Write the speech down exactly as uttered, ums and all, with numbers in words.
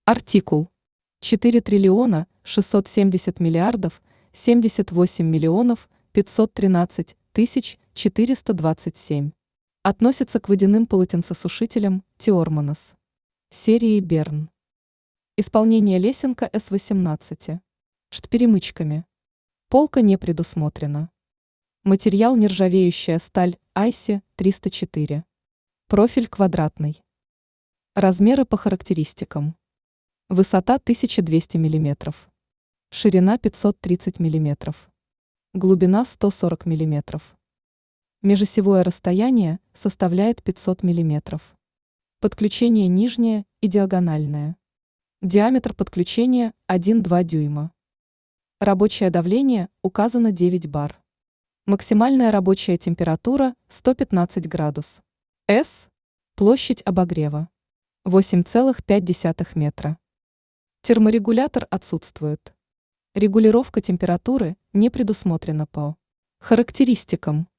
Артикул четыре триллиона шестьсот семьдесят миллиардов семьдесят восемь миллионов пятьсот тринадцать тысяч четыреста двадцать семь. Относится к водяным полотенцесушителям Теормонос серии Берн. Исполнение лесенка эс восемнадцать. Штперемычками. Полка не предусмотрена. Материал нержавеющая сталь Айси триста четыре. Профиль квадратный. Размеры по характеристикам. Высота тысяча двести миллиметров. Ширина пятьсот тридцать миллиметров. Глубина сто сорок миллиметров. Межосевое расстояние составляет пятьсот миллиметров. Подключение нижнее и диагональное. Диаметр подключения один-два дюйма. Рабочее давление указано девять бар. Максимальная рабочая температура сто пятнадцать градус. С. Площадь обогрева восемь целых пять десятых метра. Терморегулятор отсутствует. Регулировка температуры не предусмотрена по характеристикам.